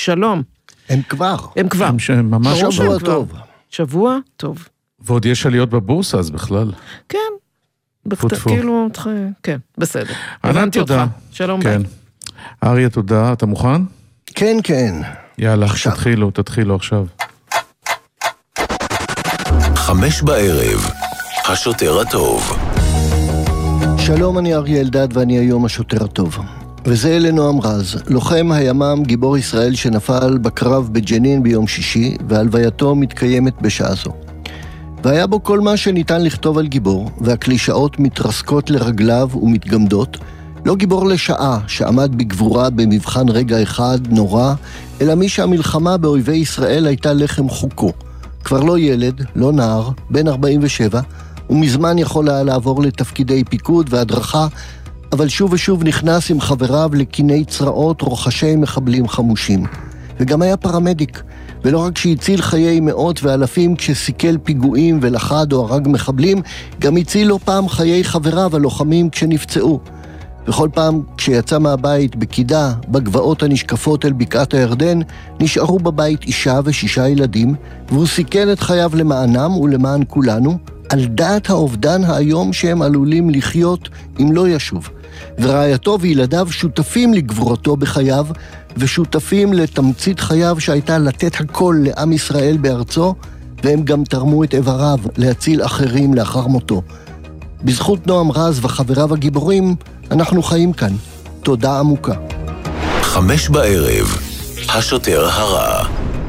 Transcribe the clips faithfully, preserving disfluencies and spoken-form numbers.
שלום. הם כבר. הם כבר. הם ממש שבוע טוב. שבוע טוב. ועוד יש עליות בבורסה, אז בכלל. כן. פוטפו. כאילו, כן, בסדר. ענן, תודה. שלום כן. ביי. אריה, תודה. אתה מוכן? כן, כן. יאללה, תתחילו, תתחילו עכשיו. חמש בערב, השוטר הטוב. שלום, אני אריה אלדד ואני היום השוטר הטוב. וזה לנועם רז, לוחם הימ"מ גיבור ישראל שנפל בקרב בג'נין ביום שישי, והלווייתו מתקיימת בשעה זו. והיה בו כל מה שניתן לכתוב על גיבור, והקלישאות מתרסקות לרגליו ומתגמדות, לא גיבור לשעה שעמד בגבורה במבחן רגע אחד נורא, אלא מי שהמלחמה באויבי ישראל הייתה לחם חוקו. כבר לא ילד, לא נער, בן ארבעים ושבע, ומזמן יכול היה לעבור לתפקידי פיקוד והדרכה, אבל שוב ושוב נכנס עם חבריו לקיני צרעות רוחשי מחבלים חמושים. וגם היה פרמדיק, ולא רק שהציל חיי מאות ואלפים כשסיכל פיגועים ולחד או הרג מחבלים, גם הציל לא פעם חיי חבריו הלוחמים כשנפצעו. וכל פעם כשיצא מהבית בקידה, בגבעות הנשקפות אל בקעת הירדן, נשארו בבית אישה ושישה ילדים, והוא סיכן את חייו למענם ולמען כולנו, על דעת האובדן היום שהם עלולים לחיות אם לא ישוב. ורעייתו וילדיו שותפים לגבורתו בחייו, ושותפים לתמצית חייו שהייתה לתת הכל לעם ישראל בארצו, והם גם תרמו את איבריו להציל אחרים לאחר מותו. בזכות נועם רז וחבריו הגיבורים, אנחנו חיים כאן. תודה עמוקה. חמש בערב, השוטר הרע.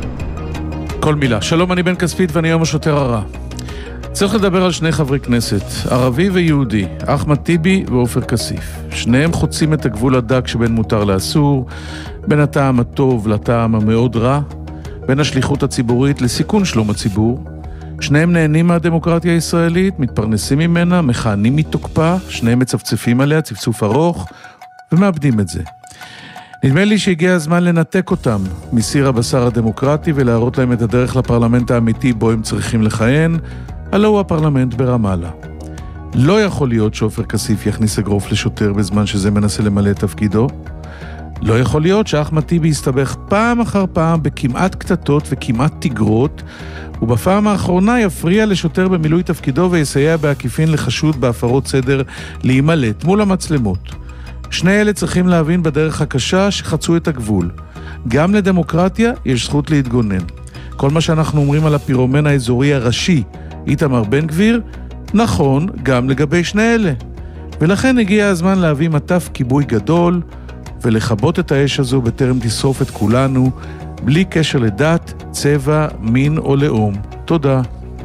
כל מילה. שלום, אני בן כספית ואני היום השוטר הרע. צריך לדבר על שני חברי כנסת, ערבי ויהודי, אחמד טיבי ועופר כסיף. שניהם חוצים את הגבול הדק שבין מותר לאסור, בין הטעם הטוב לטעם המאוד רע, בין השליחות הציבורית לסיכון שלום הציבור. שניהם נהנים מהדמוקרטיה הישראלית, מתפרנסים ממנה, מכהנים מתוקפה, שניהם מצפצפים עליה, צפצוף ארוך, ומאבדים את זה. נדמה לי שהגיע הזמן לנתק אותם מסיר הבשר הדמוקרטי ולהראות להם את הדרך לפרלמנט האמיתי בו הם צריכים לכהן, הלא הוא הפרלמנט ברמאללה. לא יכול להיות שעופר כסיף יכניס אגרוף לשוטר בזמן שזה מנסה למלא את תפקידו. לא יכול להיות שאחמד טיבי יסתבך פעם אחר פעם בכמעט קטטות וכמעט תגרות, ובפעם האחרונה יפריע לשוטר במילוי תפקידו ויסייע בעקיפין לחשוד בהפרות סדר להימלט מול המצלמות. שני אלה צריכים להבין בדרך הקשה שחצו את הגבול. גם לדמוקרטיה יש זכות להתגונן. כל מה שאנחנו אומרים על הפירומן האזורי הראשי, איתמר בן גביר, נכון גם לגבי שני אלה. ולכן הגיע הזמן להביא מטף כיבוי גדול, ולחבות את האש הזו בטרם תשרוף את כולנו, בלי קשר לדת, צבע, מין או לאום. תודה.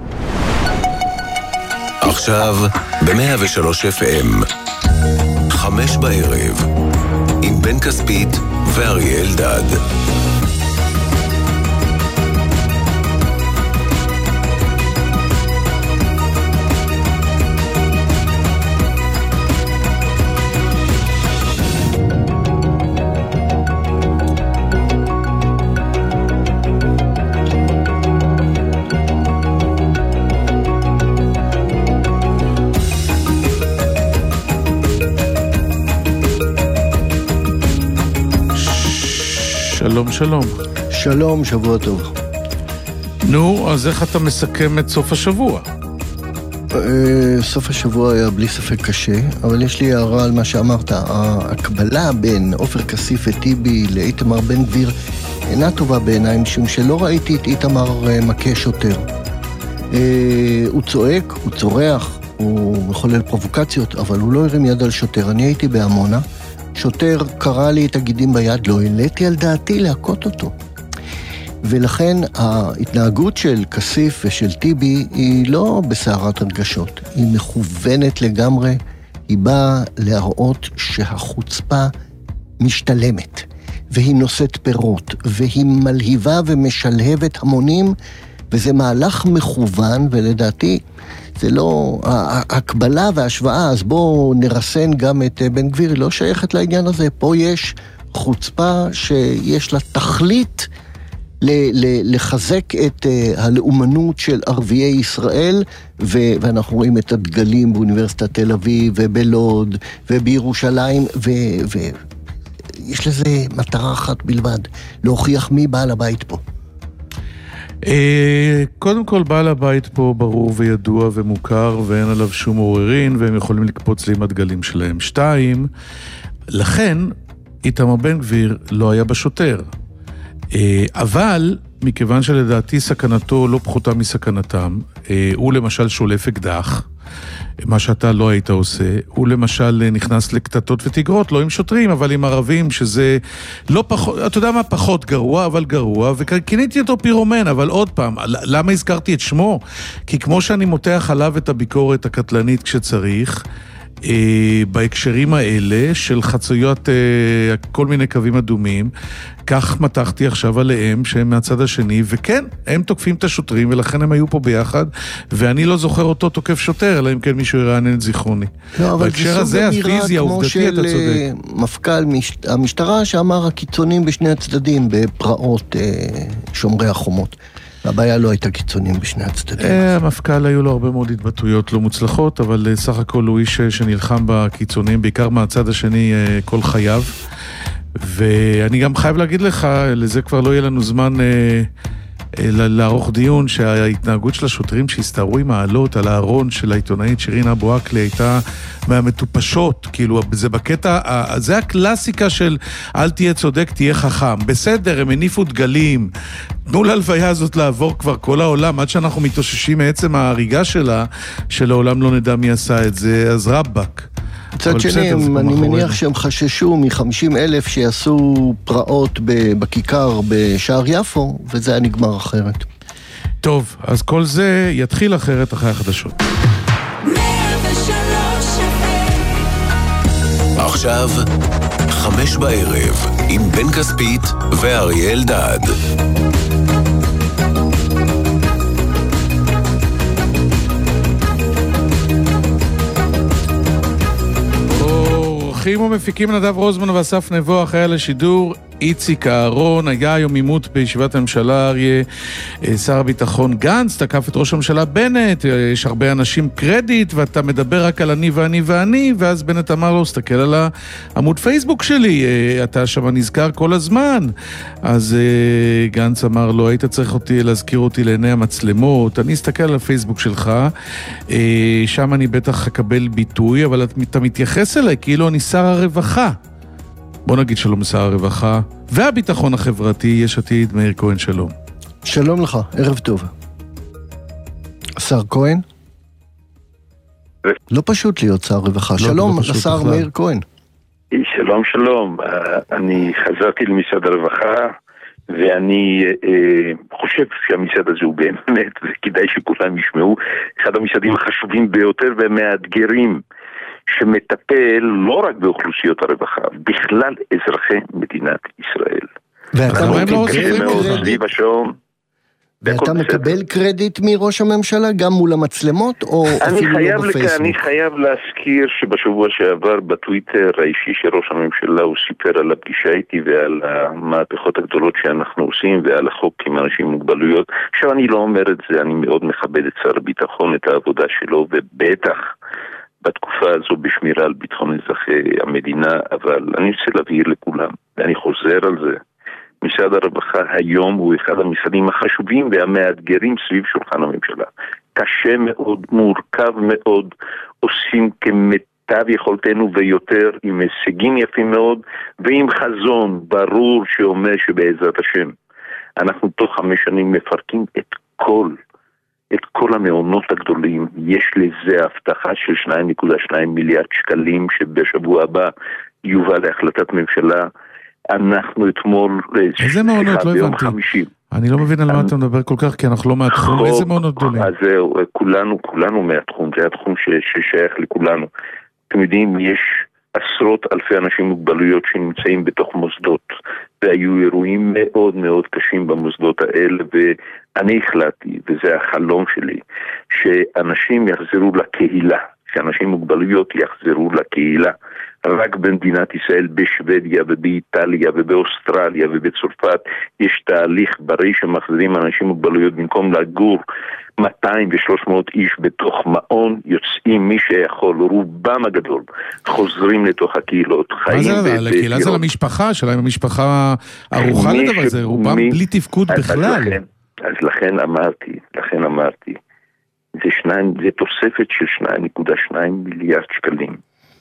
עכשיו ב-מאה ושלוש אף אם, חמש בערב, עם בן כספית ואריה אלדד. שלום, שלום. שלום, שבוע טוב. נו, אז איך אתה מסכם את סוף השבוע? סוף השבוע היה בלי ספק קשה, אבל יש לי הערה על מה שאמרת. ההקבלה בין עופר כסיף וטיבי לאיתמר בן גביר אינה טובה בעיניים, משום שלא ראיתי את איתמר מכה שוטר. הוא צועק, הוא צורח, הוא מחולל פרובוקציות, אבל הוא לא הרים יד על שוטר. אני הייתי בעמונה, שוטר קרא לי את הגידים ביד, לא העליתי על דעתי להכות אותו. ולכן ההתנהגות של כסיף ושל טיבי היא לא בסערת הרגשות, היא מכוונת לגמרי, היא באה להראות שהחוצפה משתלמת, והיא נושאת פירות, והיא מלהיבה ומשלהבת המונים, וזה מהלך מכוון, ולדעתי זה לא, ההקבלה וההשוואה, אז בואו נרסן גם את בן גביר, היא לא שייכת לעניין הזה. פה יש חוצפה שיש לה תכלית לחזק את הלאומנות של ערביי ישראל, ואנחנו רואים את הדגלים באוניברסיטת תל אביב ובלוד ובירושלים, יש לזה מטרה אחת בלבד, להוכיח מי בעל הבית פה? קודם כל, בעל הבית פה ברור וידוע ומוכר, ואין עליו שום עוררין, והם יכולים לקפוץ לי עם הדגלים שלהם. שתיים, לכן, איתמר בן גביר לא היה בשוטר. אבל, מכיוון שלדעתי סכנתו לא פחותה מסכנתם, הוא למשל שולף אקדח, מה שאתה לא היית עושה, הוא למשל נכנס לקטטות ותגרות, לא עם שוטרים, אבל עם ערבים, שזה לא פחות, אתה יודע מה, פחות גרוע, אבל גרוע, וכיניתי אותו פירומן, אבל עוד פעם, למה הזכרתי את שמו? כי כמו שאני מותח עליו את הביקורת הקטלנית כשצריך, אה, בהקשרים האלה של חצויות אה, כל מיני קווים אדומים, כך מתחתי עכשיו עליהם שהם מהצד השני, וכן, הם תוקפים את השוטרים, ולכן הם היו פה ביחד, ואני לא זוכר אותו תוקף שוטר, אלא אם כן מישהו ירענן את זיכרוני. לא, אבל זה סוג אמירה כמו של מפכ"ל המשטרה, שאמר הקיצונים בשני הצדדים, בפרעות שומרי החומות. הבעיה לא הייתה קיצונים בשני הצדדים. המפכ"ל היו לו הרבה מאוד התבטאויות לא מוצלחות, אבל סך הכל הוא איש שנלחם בקיצונים, בעיקר מהצד השני כל חייו. ואני גם חייב להגיד לך, לזה כבר לא יהיה לנו זמן אה, אה, לערוך דיון, שההתנהגות של השוטרים שהסתערו עם העלות על הארון של העיתונאית שירין אבו עקלה הייתה מהמטופשות, כאילו זה בקטע, זה הקלאסיקה של אל תהיה צודק, תהיה חכם. בסדר, הם הניפו דגלים, תנו להלוויה הזאת לעבור כבר כל העולם, עד שאנחנו מתאוששים מעצם ההריגה שלה, שלעולם לא נדע מי עשה את זה, אז רבק. מצד שני, אני מניח שהם חששו מ-חמישים אלף שיעשו פרעות בכיכר בשער יפו, וזה היה נגמר אחרת. טוב, אז כל זה יתחיל אחרת אחרי החדשות. עכשיו, חמש בערב, עם בן כספית ואריה אלדד. עורכים ומפיקים נדב רוזמן ואסף נבו, אחראי על השידור איציק אהרון. היה היום עימות בישיבת הממשלה, אריה, שר הביטחון גנץ תקף את ראש הממשלה בנט, יש הרבה אנשים קרדיט ואתה מדבר רק על אני ואני ואני, ואז בנט אמר לו, סתכל על העמוד פייסבוק שלי, אתה שם נזכר כל הזמן. אז גנץ אמר לו, היית צריך אותי להזכיר אותי לעיני המצלמות, אני אסתכל על הפייסבוק שלך, שם אני בטח אקבל ביטוי, אבל אתה מתייחס אליי כאילו אני שר הרווחה. בוא נגיד שלום לשר הרווחה והביטחון החברתי, יש עתיד, מאיר כהן, שלום. שלום לך, ערב טוב. השר כהן? לא פשוט להיות שר רווחה. שלום לשר מאיר כהן. שלום, שלום. אני חזרתי למשרד הרווחה, ואני חושב שהמשרד הזה הוא באמת, וכדאי שכולם ישמעו, אחד המשרדים החשובים ביותר ומאתגרים, שמטפל לא רק באוכלוסיות הרווחה, בכלל אזרחי מדינת ישראל. ואתה ואתה מקבל קרדיט מראש הממשלה גם מול המצלמות או אפילו לא בפייסבוק? אני חייב להזכיר שבשבוע שעבר בטוויטר האישי של ראש הממשלה הוא סיפר על הפגישה איתי ועל המהפכות הגדולות שאנחנו עושים ועל החוק עם אנשים עם מוגבלויות. עכשיו אני לא אומר את זה, אני מאוד מכבד את שר הביטחון, את העבודה שלו, ובטח בתקופה הזו בשמירה על ביטחון אזרחי המדינה, אבל אני רוצה להבהיר לכולם, ואני חוזר על זה, משרד הרווחה היום הוא אחד המשרדים החשובים והמאתגרים סביב שולחן הממשלה. קשה מאוד, מורכב מאוד, עושים כמיטב יכולתנו ויותר, עם הישגים יפים מאוד, ועם חזון ברור שאומר שבעזרת השם, אנחנו תוך חמש שנים מפרקים את כל את כל המעונות הגדולים. יש לזה הבטחה של שניים נקודה שתיים מיליארד שקלים שבשבוע הבא יובא להחלטת ממשלה. אנחנו אתמול איזה מעונות? לא הבנתי. אני לא מבין על מה אתה מדבר כל כך, כי אנחנו לא מהתחום. איזה מעונות גדולים? אז כולנו, כולנו מהתחום. זה התחום ששייך לכולנו. אתם יודעים, יש עשרות אלפי אנשים מוגבלויות שנמצאים בתוך מוסדות, והיו אירועים מאוד מאוד קשים במוסדות האלה, ואני החלטתי, וזה החלום שלי, שאנשים יחזרו לקהילה, שאנשים עם מוגבלויות יחזרו לקהילה. רק במדינת ישראל, בשוודיה ובאיטליה ובאוסטרליה ובצרפת יש תהליך בריא שמחזירים אנשים עם מוגבלויות, במקום לגור מאתיים ושלוש מאות איש בתוך מעון, יוצאים מי שיכול, רובם הגדול חוזרים לתוך הקהילות. מה זה? לקהילה זה למשפחה שלהם, המשפחה ערוכה לדבר הזה, רובם בלי תפקוד בכלל. אז לכן אמרתי, לכן אמרתי, זה, שניים, זה תוספת של שניים נקודה שתיים מיליארד שקלים.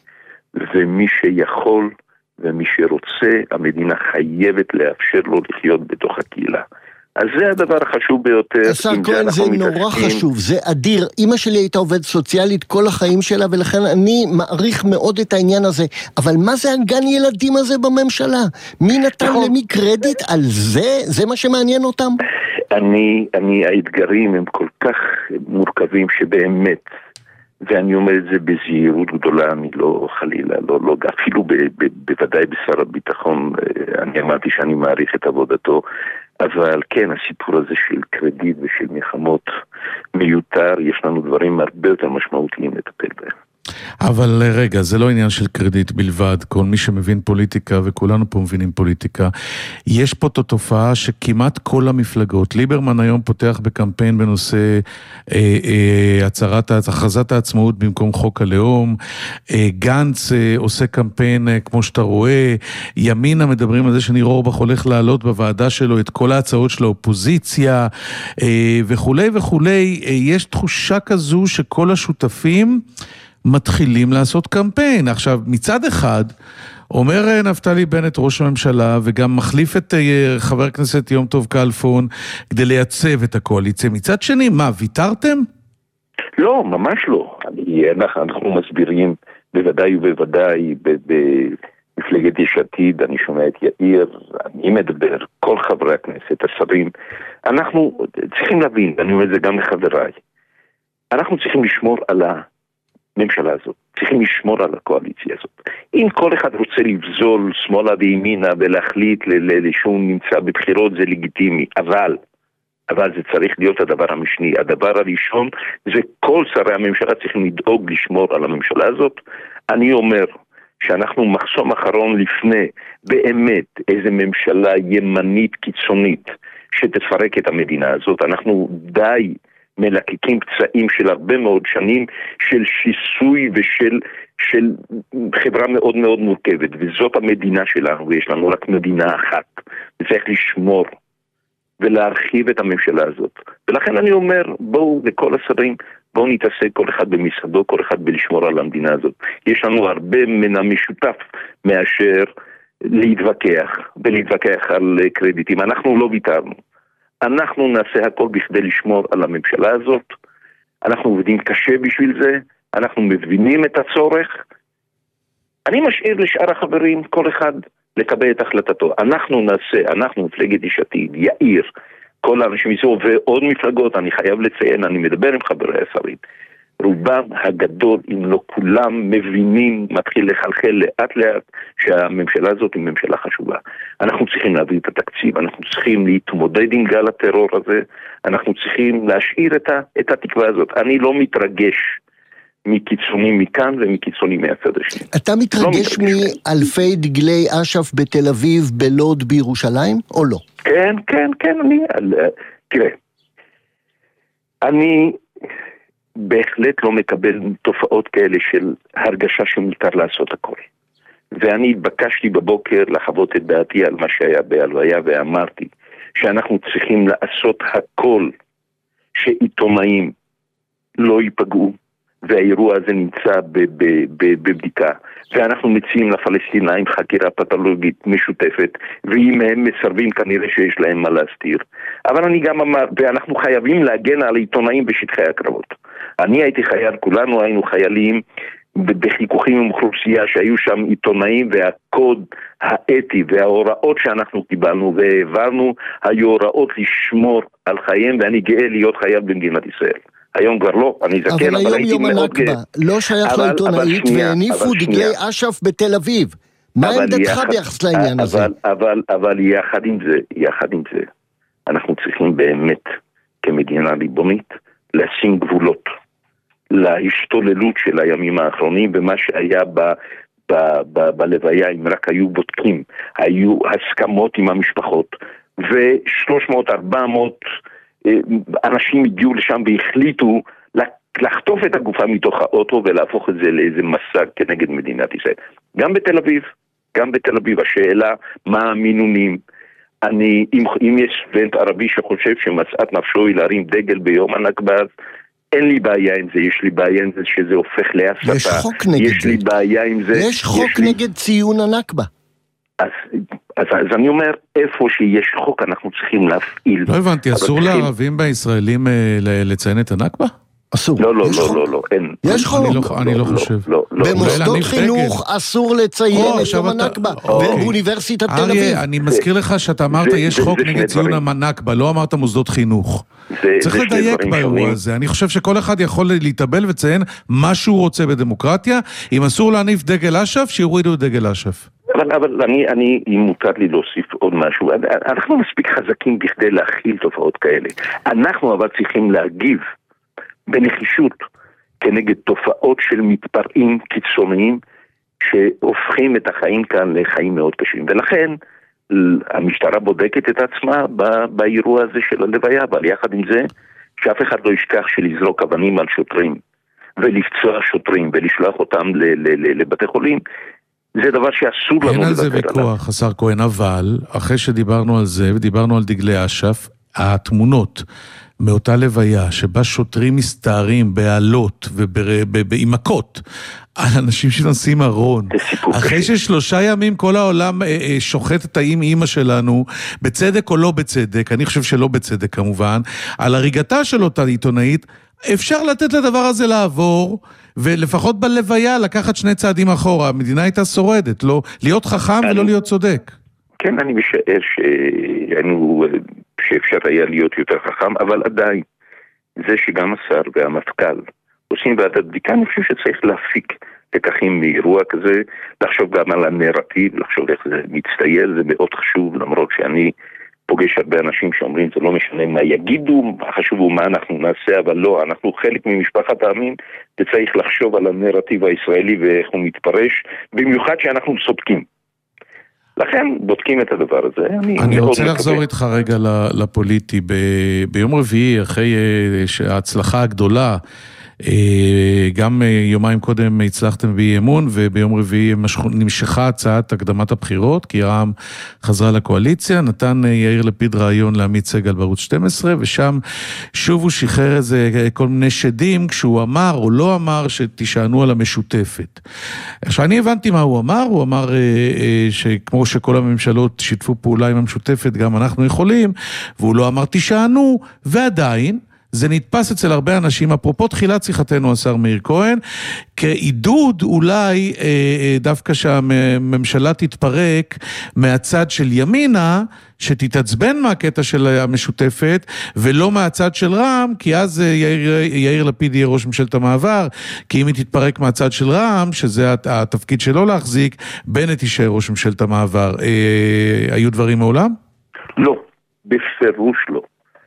ומי שיכול ומי שרוצה, המדינה חייבת לאפשר לו לחיות בתוך הקהילה. אז זה הדבר החשוב ביותר. השר כהן, זה נורא חשוב, זה אדיר. אמא שלי הייתה עובדת סוציאלית כל החיים שלה, ולכן אני מעריך מאוד את העניין הזה. אבל מה זה הגן ילדים הזה בממשלה? מי נתן למי קרדיט על זה? זה מה שמעניין אותם? אני, אני, האתגרים הם כל כך מורכבים שבאמת, ואני אומר את זה בזהירות גדולה, אני לא חלילה, לא, לא, אפילו ב, ב, בוודאי בשר הביטחון, אני אמרתי שאני מעריך את עבודתו, אבל כן, הסיפור הזה של קרדיט ושל מלחמות מיותר, יש לנו דברים הרבה יותר משמעותיים לטפל בהם. אבל רגע, זה לא עניין של קרדיט בלבד, כל מי שמבין פוליטיקה, וכולנו פה מבינים פוליטיקה, יש פה את התופעה שכמעט כל המפלגות, ליברמן היום פותח בקמפיין בנושא אה, אה, הצהרת, הכרזת העצמאות במקום חוק הלאום, אה, גנץ אה, עושה קמפיין אה, כמו שאתה רואה, ימינה מדברים על זה שניר אורבך הולך לעלות בוועדה שלו את כל ההצעות של האופוזיציה, אה, וכולי וכולי, אה, יש תחושה כזו שכל השותפים מתחילים לעשות קמפיין. עכשיו, מצד אחד, אומר נפתלי בנט ראש הממשלה, וגם מחליף את חבר הכנסת יום טוב כלפון, כדי לייצב את הקואליציה. מצד שני, מה, ויתרתם? לא, ממש לא. אני, אנחנו, אנחנו מסבירים, בוודאי ובוודאי, במפלגת יש עתיד, אני שומע את יאיר, אני מדבר, כל חברי הכנסת, השרים, אנחנו צריכים להבין, אני אומר את זה גם לחבריי, אנחנו צריכים לשמור על ה... הממשלה הזאת, צריכים לשמור על הקואליציה הזאת. אם כל אחד רוצה לבזול שמאלה וימינה ולהחליט שהוא נמצא בבחירות, זה לגיטימי, אבל, אבל זה צריך להיות הדבר המשני. הדבר הראשון זה כל שרי הממשלה צריכים לדאוג לשמור על הממשלה הזאת. אני אומר שאנחנו מחסום אחרון לפני באמת איזה ממשלה ימנית קיצונית שתפרק את המדינה הזאת. אנחנו די מלקקים פצעים של הרבה מאוד שנים של שיסוי ושל של חברה מאוד מאוד מורכבת, וזאת המדינה שלנו, ויש לנו רק מדינה אחת, וצריך לשמור ולהרחיב את הממשלה הזאת. ולכן אני אומר, בואו לכל השרים, בואו נתעסק כל אחד במשרדו, כל אחד בלשמור על המדינה הזאת. יש לנו הרבה מן המשותף מאשר להתווכח, ולהתווכח על קרדיטים. אנחנו לא ויתרנו. אנחנו נעשה הכל בכדי לשמור על הממשלה הזאת, אנחנו עובדים קשה בשביל זה, אנחנו מבינים את הצורך, אני משאיר לשאר החברים, כל אחד לקבל את החלטתו. אנחנו נעשה, אנחנו מפלגת יש עתיד, יאיר, כל האנשים יצאו, ועוד מפלגות, אני חייב לציין, אני מדבר עם חברי השרים, רובם הגדול, אם לא כולם, מבינים, מתחיל לחלחל לאט לאט, שהממשלה הזאת היא ממשלה חשובה. אנחנו צריכים להביא את התקציב, אנחנו צריכים להתמודד עם גל הטרור הזה, אנחנו צריכים להשאיר את, ה, את התקווה הזאת. אני לא מתרגש מקיצונים מכאן ומקיצונים מהצד השני. אתה מתרגש לא מאלפי דגלי אש"ף בתל אביב, בלוד, בירושלים, או לא? כן, כן, כן, אני... תראה, אני... בהחלט לא מקבל תופעות כאלה של הרגשה שמותר לעשות הכל. ואני התבקשתי בבוקר לחוות את דעתי על מה שהיה בהלוויה, ואמרתי שאנחנו צריכים לעשות הכל שעיתונאים לא ייפגעו, והאירוע הזה נמצא בבדיקה, ואנחנו מציעים לפלסטינאים חקירה פתולוגית משותפת, ואם הם מסרבים כנראה שיש להם מה להסתיר. אבל אני גם אמר, ואנחנו חייבים להגן על עיתונאים בשטחי הקרבות. אני הייתי חייל, כולנו היינו חיילים בחיכוכים עם אוכלוסייה שהיו שם עיתונאים, והקוד האתי וההוראות שאנחנו קיבלנו והעברנו היו הוראות לשמור על חייהם, ואני גאה להיות חייל במדינת ישראל. היום כבר לא, אני זקן, אבל, אבל הייתי מאוד גאה. אבל היום יום הנכבה, לא שייך לעיתונאית, והניפו דגלי אש"ף בתל אביב. מה עמדתך ביחס לעניין הזה? אבל, אבל, אבל יחד עם זה, יחד עם זה, אנחנו צריכים באמת, כמדינה ריבונית, לשים גבולות. להשתוללות של הימים האחרונים, ומה שהיה ב, ב, ב, בלוויה, אם רק היו בודקים, היו הסכמות עם המשפחות, ו-שלוש מאות ארבע מאות אנשים הגיעו לשם והחליטו לחטוף את הגופה מתוך האוטו ולהפוך את זה לאיזה מסע כנגד מדינת ישראל. גם בתל אביב, גם בתל אביב, השאלה מה המינונים. אני, אם, אם יש סטודנט ערבי שחושב שמצאת נפשו היא להרים דגל ביום הנכבה, אין לי בעיה עם זה, יש לי בעיה עם זה שזה הופך להסתה. יש חוק נגד יש זה. לי בעיה עם זה. יש חוק יש לי... נגד ציון הנכבה. אז, אז, אז אני אומר, איפה שיש חוק אנחנו צריכים להפעיל. לא הבנתי, אסור צריכים... לערבים בישראלים לציין את הנכבה? אסור. לא, לא, יש לא, חוק. לא, לא, אין. יש חוק. אני לא, אני לא חושב. לא, לא, במוסדות חינוך אסור לציין את יום הנכבה. ובאוניברסיטת תל אביב. אריה, אני מזכיר לך שאתה אמרת יש חוק נגד ציון הנכבה, לא אמרת מוסדות חינוך. צריך לדייק באירוע הזה. אני חושב שכל אחד יכול להתאבל וציין מה שהוא רוצה בדמוקרטיה. אם אסור להניף דגל אש"ף, שיורידו את דגל אש"ף. אבל, אבל אני, אני, אם מותר לי להוסיף עוד משהו, אנחנו מספיק חזקים בכדי להכיל תופעות כאלה. אנחנו אבל צריכים להגיב בנחישות כנגד תופעות של מתפרעים קיצוניים שהופכים את החיים כאן לחיים מאוד קשים. ולכן המשטרה בודקת את עצמה באירוע הזה של הלוויה, אבל יחד עם זה שאף אחד לא ישכח שלזרוק אבנים על שוטרים ולפצוע שוטרים ולשלוח אותם לבתי חולים, זה דבר שאסור לנו אין על זה לוותר עליו. ויכוח, השר כהן, אבל אחרי שדיברנו על זה ודיברנו על דגלי אש"ף, התמונות מאותה לוויה שבה שוטרים מסתערים בעלות ובעמקות על אנשים שנושאים ארון, אחרי ששלושה ימים כל העולם שוחט את האם אימא שלנו, בצדק או לא בצדק, אני חושב שלא בצדק כמובן, על הריגתה של אותה עיתונאית, אפשר לתת לדבר הזה לעבור, ולפחות בלוויה לקחת שני צעדים אחורה. המדינה הייתה שורדת, לא להיות חכם ולא להיות צודק. כן, אני משער שהיינו, שאפשר היה להיות יותר חכם, אבל עדיין, זה שגם השר והמפכ"ל עושים ועדת בדיקה, אני חושב שצריך להפיק לקחים מאירוע כזה, לחשוב גם על הנרטיב, לחשוב איך זה מצטייר, זה מאוד חשוב, למרות שאני פוגש הרבה אנשים שאומרים, זה לא משנה מה יגידו, חשוב הוא מה אנחנו נעשה, אבל לא, אנחנו חלק ממשפחת העמים, וצריך לחשוב על הנרטיב הישראלי ואיך הוא מתפרש, במיוחד שאנחנו צודקים. לכן בודקים את הדבר הזה. אני, אני רוצה מקווה. לחזור איתך רגע לפוליטי. ב, ביום רביעי, אחרי ההצלחה הגדולה, גם יומיים קודם הצלחתם באי אמון, וביום רביעי נמשכה הצעת הקדמת הבחירות, כי רע"מ חזרה לקואליציה, נתן יאיר לפיד רעיון לעמית סגל בערוץ שתים עשרה, ושם שוב הוא שחרר איזה כל מיני שדים, כשהוא אמר או לא אמר שתשענו על המשותפת. עכשיו אני הבנתי מה הוא אמר, הוא אמר שכמו שכל הממשלות שיתפו פעולה עם המשותפת, גם אנחנו יכולים, והוא לא אמר תשענו, ועדיין, זה נתפס אצל הרבה אנשים, אפרופו תחילת שיחתנו השר מאיר כהן, כעידוד אולי אה, דווקא שהממשלה תתפרק מהצד של ימינה, שתתעצבן מהקטע של המשותפת, ולא מהצד של רע"מ, כי אז יאיר, יאיר לפיד יהיה ראש ממשלת המעבר, כי אם היא תתפרק מהצד של רע"מ, שזה התפקיד שלו להחזיק, בנט יישאר ראש ממשלת המעבר. אה, היו דברים מעולם? לא, בפירוש לא.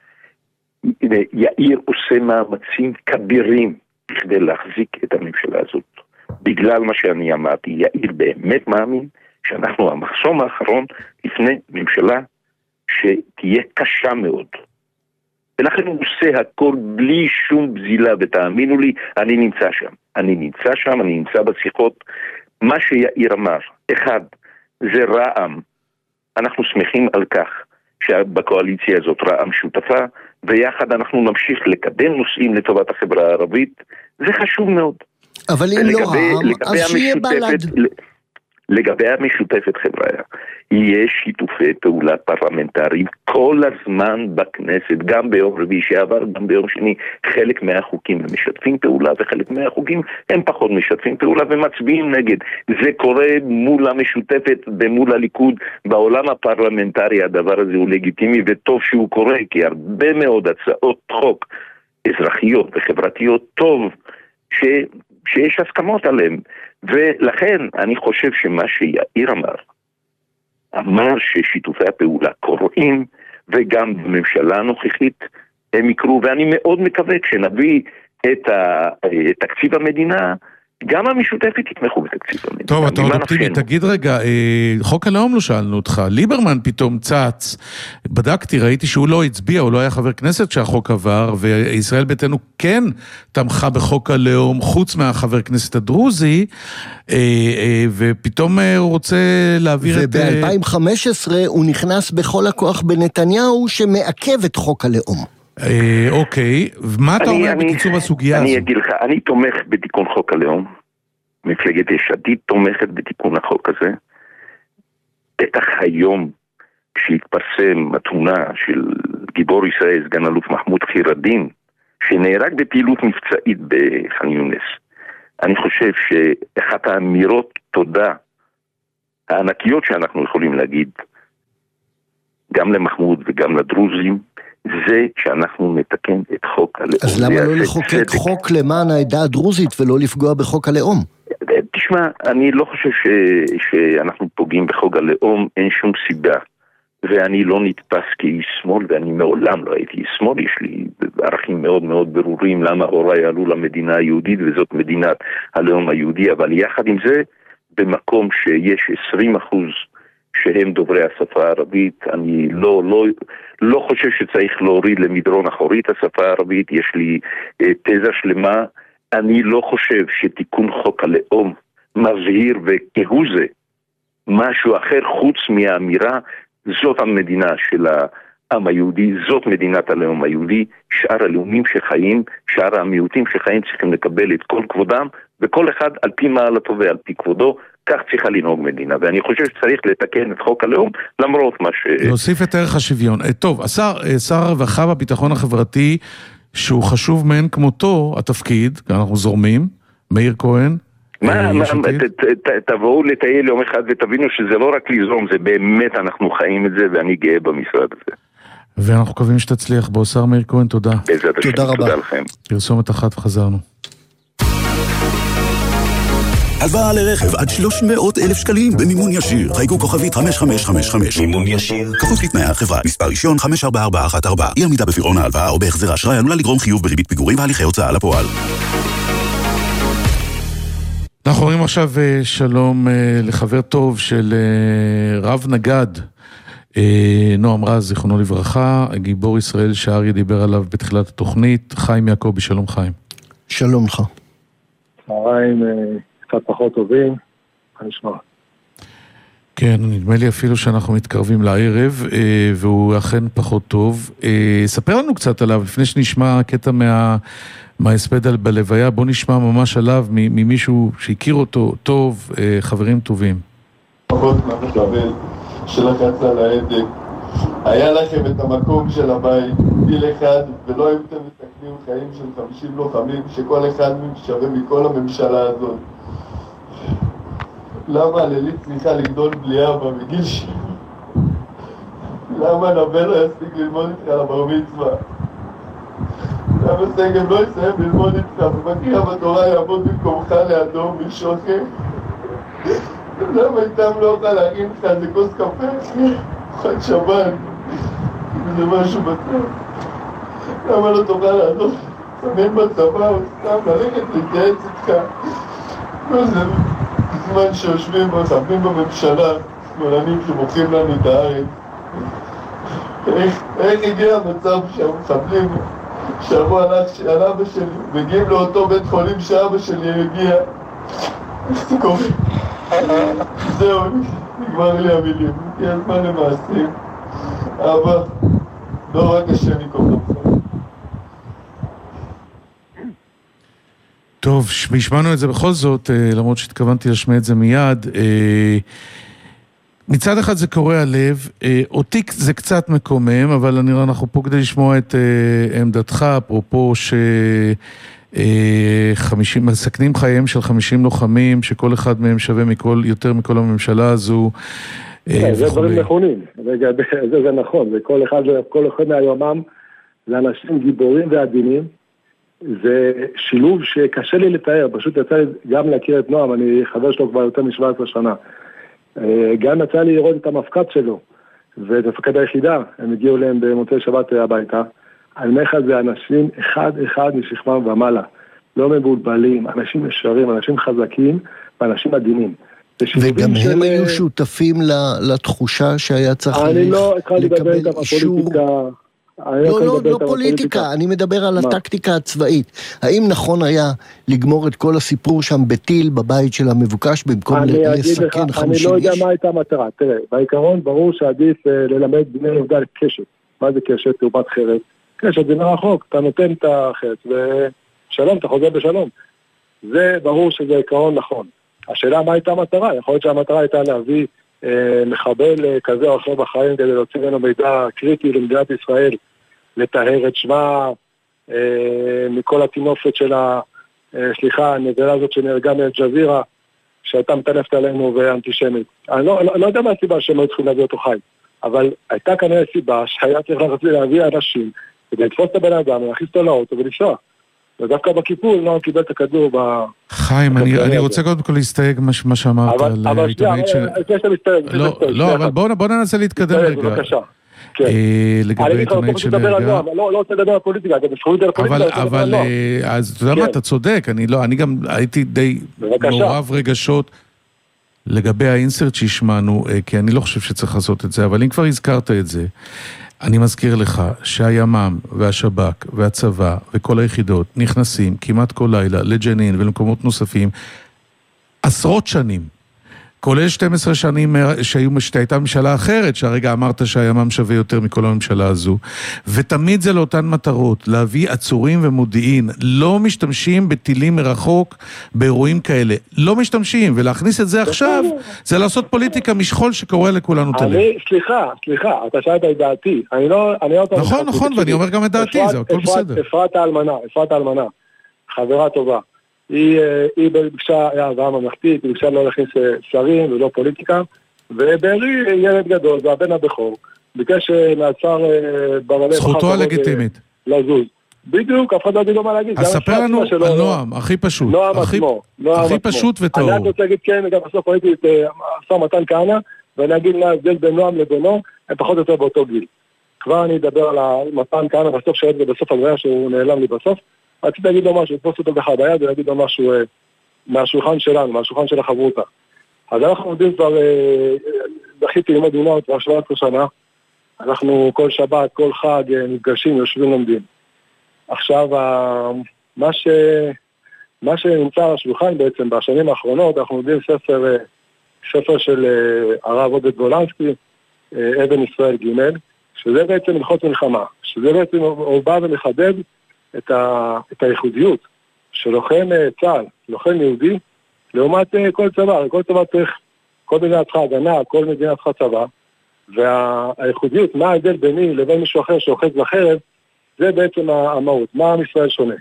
יאיר עושה מאמצים כבירים כדי להחזיק את הממשלה הזאת. בגלל מה שאני אמרתי, יאיר באמת מאמין שאנחנו המחסום האחרון לפני ממשלה שתהיה קשה מאוד. ולכן הוא עושה הכל בלי שום בזילה, ותאמינו לי, אני נמצא שם. אני נמצא שם, אני נמצא בשיחות. מה שיאיר אמר, אחד, זה רע"מ. אנחנו שמחים על כך שבקואליציה הזאת רע"מ שותפה, ויחד אנחנו נמשיך לקדם נושאים לטובת החברה הערבית. זה חשוב מאוד. אבל אם לא רע"מ, אז שיהיה בל"ד. לגבי המשותפת חברה, יש שיתופי פעולה פרלמנטריים כל הזמן בכנסת, גם ביום רביעי שעבר, גם ביום שני, חלק מהחוקים הם משתפים פעולה, וחלק מהחוקים הם פחות משתפים פעולה ומצביעים נגד. זה קורה מול המשותפת ומול הליכוד. בעולם הפרלמנטרי הדבר הזה הוא לגיטימי, וטוב שהוא קורה, כי הרבה מאוד הצעות חוק אזרחיות וחברתיות טוב ש... שיש הסכמות עליהן. ולכן אני חושב שמה שיאיר אמר, אמר ששיתופי הפעולה קוראים, וגם בממשלה הנוכחית הם יקרו, ואני מאוד מקווה כשנביא את תקציב המדינה, גם המשותפת יתמכו בתקציב המדינה. טוב, אתה עוד אופטימי, תגיד רגע, חוק הלאום לא שאלנו אותך, ליברמן פתאום צץ, בדקתי, ראיתי שהוא לא הצביע, הוא לא היה חבר כנסת שהחוק עבר, וישראל ביתנו כן תמכה בחוק הלאום, חוץ מהחבר כנסת הדרוזי, ופתאום הוא רוצה להעביר את... וב-אלפיים וחמש עשרה הוא נכנס בכל הכוח בנתניהו, שמעכב את חוק הלאום. אוקיי, ומה אתה אומר בקיצור בסוגיה הזו? אני אגיד לך, אני תומך בתיקון חוק הלאום, מפלגת יש עתיד תומכת בתיקון החוק הזה, בטח היום כשהתפרסם התמונה של גיבור ישראל, סגן אלוף מחמוד חיר א-דין, שנהרג בפעילות מבצעית בח'אן יונס. אני חושב שאחת האמירות תודה הענקיות שאנחנו יכולים להגיד, גם למחמוד וגם לדרוזים, זה שאנחנו נתקן את חוק הלאום. אז למה לא לחוקק חוק למען העדה הדרוזית ולא לפגוע בחוק הלאום? תשמע, אני לא חושב ש... שאנחנו פוגעים בחוק הלאום, אין שום סיבה. ואני לא נתפס כאיש שמאל, ואני מעולם לא הייתי איש שמאל, יש לי ערכים מאוד מאוד ברורים למה הוריי עלו למדינה היהודית, וזאת מדינת הלאום היהודי, אבל יחד עם זה, במקום שיש עשרים אחוז שהם דוברי השפה הערבית, אני לא, לא, לא חושב שצריך להוריד למדרון אחורית השפה הערבית, יש לי אה, תזה שלמה, אני לא חושב שתיקון חוק הלאום מבהיר וכהוא זה משהו אחר חוץ מהאמירה, זאת המדינה של העם היהודי, זאת מדינת הלאום היהודי, שאר הלאומים שחיים, שאר המיעוטים שחיים צריכים לקבל את כל כבודם, וכל אחד על פי מעלתו ועל פי כבודו, כך צריכה לנהוג מדינה, ואני חושב שצריך לתקן את חוק הלאום, למרות מה ש... להוסיף את ערך השוויון. טוב, השר, שר הרווחה והביטחון החברתי, שהוא חשוב מעין כמותו, התפקיד, אנחנו זורמים, מאיר כהן, מה, מה, ת, ת, תבואו לטייל יום אחד ותבינו שזה לא רק לזרום, זה באמת אנחנו חיים את זה, ואני גאה במשרד הזה. ואנחנו קווים שתצליח בו. שר מאיר כהן, תודה. תודה רבה. תודה לכם. פרסומת אחת וחזרנו. הלוואה לרכב עד שלוש מאות אלף שקלים במימון ישיר. חייגו כוכבית חמש חמש חמש חמש. מימון ישיר. כפוף לתנאי החברה. מספר רישיון חמש ארבע ארבע אחת ארבע. אי עמידה בפירעון ההלוואה או בהחזר האשראי עלולה לגרום חיוב בריבית פיגורים והליכי הוצאה לפועל. אנחנו רואים עכשיו שלום לחבר טוב של רב נגד, נועם רז, זיכרונו לברכה, גיבור ישראל שאריה דיבר עליו בתחילת התוכנית, חיים יעקבי, שלום חיים. שלום לך. צהריים קצת פחות טובים, אני אשמע. כן, נדמה לי אפילו שאנחנו מתקרבים לערב, והוא אכן פחות טוב. ספר לנו קצת עליו, לפני שנשמע קטע מה... מההספד על בלוויה, בוא נשמע ממש עליו ממישהו שהכיר אותו טוב, חברים טובים. פחות מהמחבל שלחץ על ההדק, היה לכם את המקום של הבית, דיל אחד, ולא הייתם מסתכלים חיים של חמישים לוחמים, שכל אחד שווה מכל הממשלה הזאת. למה לילית צריכה לגדול בלי אבא בגיל שלי? למה נבל לא יספיק ללמוד איתך על הבר מצווה? למה סגל לא יסיים ללמוד איתך ובקריאה בתורה יעמוד במקומך לידו משוכם? למה איתם לא אוכל להרים לך איזה כוס קפה? חד שבת, וזה משהו בצד. למה לא תוכל לעזור? סמן בצבא או סתם ללכת להתייעץ איתך? זה בזמן שיושבים וחברים בממשלה, שמאלנים שמוכרים לנו את הארץ. איך, איך הגיע המצב שהמחבלים שאבו על אבא שלי, מגיעים לאותו בית חולים שאבא שלי הגיע? איך זה קורה? זהו, נגמר לי המילים, הגיע הזמן למעשים. אבא, לא רק השם יקום לך. טוב, השמענו את זה בכל זאת, למרות שהתכוונתי לשמע את זה מיד. מצד אחד זה קורא הלב, אותי זה קצת מקומם, אבל אני רואה, אנחנו פה כדי לשמוע את עמדתך, אפרופו שחמישים, מסכנים חייהם של חמישים לוחמים, שכל אחד מהם שווה מכל, יותר מכל הממשלה הזו. זה דברים נכונים, זה נכון, וכל אחד, כל אחד מהיומם, זה אנשים גיבורים ועדינים, זה שילוב שקשה לי לתאר, פשוט יצא לי גם להכיר את נועם, אני חבר שלו כבר יותר מ-שבע עשרה שנה. גם יצא לי לראות את המפקד שלו ואת מפקד היחידה, הם הגיעו להם במוצאי שבת הביתה. אני אומר לך, זה אנשים אחד אחד משכמם ומעלה, לא מבולבלים, אנשים ישרים, אנשים חזקים ואנשים עדינים. וגם הם היו שותפים לתחושה שהיה צריך לקבל אישור. לא, לא, לא פוליטיקה, אני מדבר על הטקטיקה הצבאית. האם נכון היה לגמור את כל הסיפור שם בטיל בבית של המבוקש במקום לסכן חמישים איש? אני לא יודע מה הייתה המטרה. תראה, בעיקרון ברור שעדיף ללמד בני יהודה קשת. מה זה קשת? תאומת חרט. קשת זה מרחוק, אתה נותן את החץ ושלום, אתה חוזר בשלום. זה ברור שזה עיקרון נכון. השאלה מה הייתה המטרה? יכול להיות שהמטרה הייתה להביא אה, מחבל אה, כזה או אחר בחיים כדי להוציא לנו מידע קריטי למדינת ישראל, לטהר את שמה אה, מכל התינופת של ה... אה, סליחה, הנבלה הזאת שנהרגה מאל-ג'זירה, שהייתה מטנפת עלינו ואנטישמית. אני לא, לא, לא יודע מה הסיבה שהם לא צריכים להביא אותו חי, אבל הייתה כנראה סיבה שהיה צריך להביא אנשים כדי לתפוס את הבן אדם, להכניס אותו לאוטו ולנסוע. ודווקא בכיפול לא קיבל את הכדור ב... חיים, אני רוצה קודם כל להסתייג מה שאמרת על עיתונאית של... לא, אבל בואו ננסה להתקדם רגע. בבקשה. לגבי עיתונאית של נהרגה. לא רוצה לדבר על פוליטיקה, אתה בספרות על פוליטיקה. אבל, אז אתה יודע מה, אתה צודק, אני גם הייתי די מעורב רגשות לגבי האינסרט שהשמענו, כי אני לא חושב שצריך לעשות את זה, אבל אם כבר הזכרת את זה, אני מזכיר לך שהימ"מ והשב"כ והצבא וכל היחידות נכנסים כמעט כל לילה לג'נין ולמקומות נוספים עשרות שנים, כולל שתים עשרה שנים שהייתה ממשלה אחרת, שהרגע אמרת שהימ"מ שווה יותר מכל הממשלה הזו, ותמיד זה לאותן מטרות, להביא עצורים ומודיעין, לא משתמשים בטילים מרחוק באירועים כאלה, לא משתמשים, ולהכניס את זה עכשיו, זה לעשות פוליטיקה משחול שקורה לכולנו תלם. אני, סליחה, סליחה, אתה שאלת את דעתי, אני לא... נכון, נכון, ואני אומר גם את דעתי, זה הכל בסדר. אפרת האלמנה, אפרת האלמנה, חברה טובה. היא, היא ביקשה, היה הבאה ממלכתית, היא ביקשה לא להכניס שרים ולא פוליטיקה, ובארי ילד גדול, והבן הבכור, ביקש מהשר במלא... זכותו הלגיטימית. לזוז. בדיוק, אף אחד לא יודע מה להגיד. אז ספר לנו על נועם, הכי פשוט. נועם עצמו. הכי פשוט וטהור. אני רוצה להגיד כן, גם בסוף ראיתי את השר מתן כהנא, ואני אגיד מה ההבדל בין נועם לבינו, הם פחות או יותר באותו גיל. כבר אני אדבר על מתן כהנא בסוף שעד ובסוף הגריה שהוא נעלם לי בסוף. רציתי להגיד לו משהו, לתפוס אותו ככה ביד ולהגיד לו משהו אה, מהשולחן שלנו, מהשולחן של החברותה. אז אנחנו עומדים כבר, אה, דחיתי ללמוד עם כבר שבע עשרה שנה, אנחנו כל שבת, כל חג אה, נפגשים, יושבים לומדים. עכשיו, אה, מה, ש, מה שנמצא על השולחן בעצם בשנים האחרונות, אנחנו עומדים ספר, אה, ספר של אה, הרב עודד גולנסקי, אה, אבן ישראל ג', שזה בעצם הלכות מלחמה, שזה בעצם הוא בא ומחדד את, ה, את הייחודיות של לוחם צה"ל, לוחם יהודי, לעומת כל צבא, כל צבא צריך, כל מדינה צריכה הגנה, כל מדינה צריכה צבא, והייחודיות, מה ההבדל ביני לבין מישהו אחר שאוחז בחרב, זה בעצם המהות, מה עם ישראל שונה.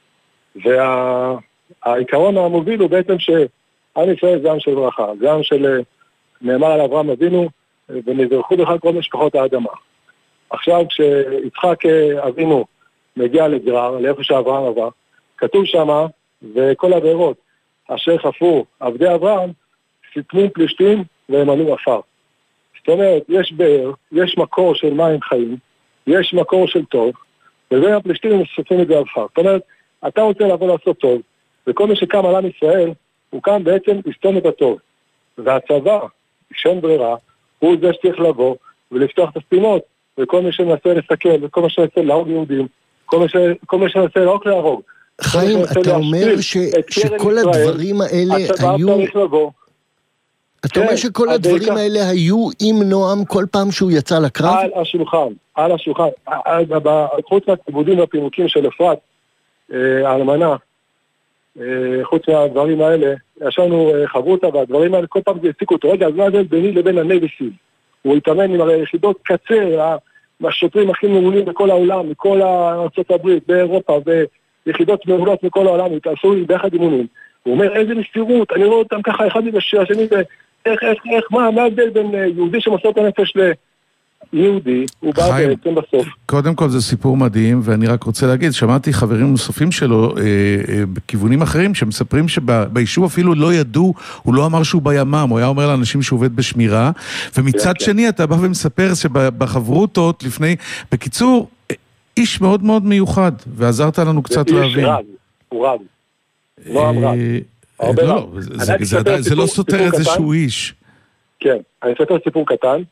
והעיקרון המוביל הוא בעצם שעם ישראל זה עם של ברכה, זה עם של נאמר על אברהם אבינו, ונזרחו בכלל כל משפחות האדמה. עכשיו כשיצחק אבינו מגיע לגרר, לאיפה שאברהם עבר, כתוב שמה, וכל הבארות אשר חפרו עבדי אברהם, סיתמו פלישתים והם עלו עפר. זאת אומרת, יש באר, יש מקור של מים חיים, יש מקור של טוב, ובין הפלישתים הם סופים את זה עפר. זאת אומרת, אתה רוצה לבוא לעשות טוב, וכל מי שקם על עם ישראל, הוא קם בעצם לסתום את הטוב. והצבא, שאין ברירה, הוא זה שצריך לבוא ולפתוח את הסתימות, וכל מי שמנסה לסכל, וכל מי שמנסה להרוג יהודים, כל מי שמנסה לא רק להרוג. חיים, אתה אומר שכל הדברים האלה היו... אתה אומר שכל הדברים האלה היו עם נועם כל פעם שהוא יצא לקרב? על השולחן, על השולחן. חוץ מהכיבודים והפירוקים של אפרת, האלמנה, חוץ מהדברים האלה, ישבנו חברותה, והדברים האלה כל פעם זה העסיקו אותו. רגע, אז מה זה ביני לבין הנייביסיב? הוא התאמן עם היחידות קצר, השוטרים הכי מעולים בכל העולם, מכל ארצות הברית, באירופה, ויחידות מעולות מכל העולם, התעשו ביחד אימונים. הוא אומר, איזה מסירות, אני רואה אותם ככה אחד מבשיר השני, איך, איך, איך, מה, מה ההבדל בין יהודי שמוסר את הנפש ליהודי, הוא בא בעצם בסוף. קודם כל זה סיפור מדהים, ואני רק רוצה להגיד, שמעתי חברים נוספים שלו, אה, אה, בכיוונים אחרים, שמספרים שביישוב אפילו לא ידעו, הוא לא אמר שהוא בימ"ם, הוא היה אומר לאנשים שהוא עובד בשמירה, ומצד שני אתה בא ומספר שבחברותות לפני, בקיצור, איש מאוד מאוד מיוחד, ועזרת לנו קצת להבין. איש רב, הוא רב. נועם רב. לא, לא, זה לא סותר איזשהו איש. כן, אני אספר סיפור קטן,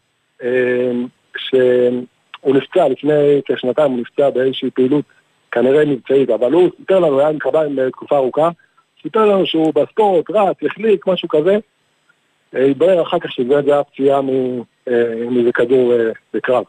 שהוא נפצע לפני כשנתיים, הוא נפצע באיזושהי פעילות כנראה מבצעית, אבל הוא סיפר לנו, היה מקביים לתקופה ארוכה, סיפר לנו שהוא בספורט, רץ, החליק, משהו כזה, התברר אחר כך שזה היה פציעה מאיזה כדור בקרב.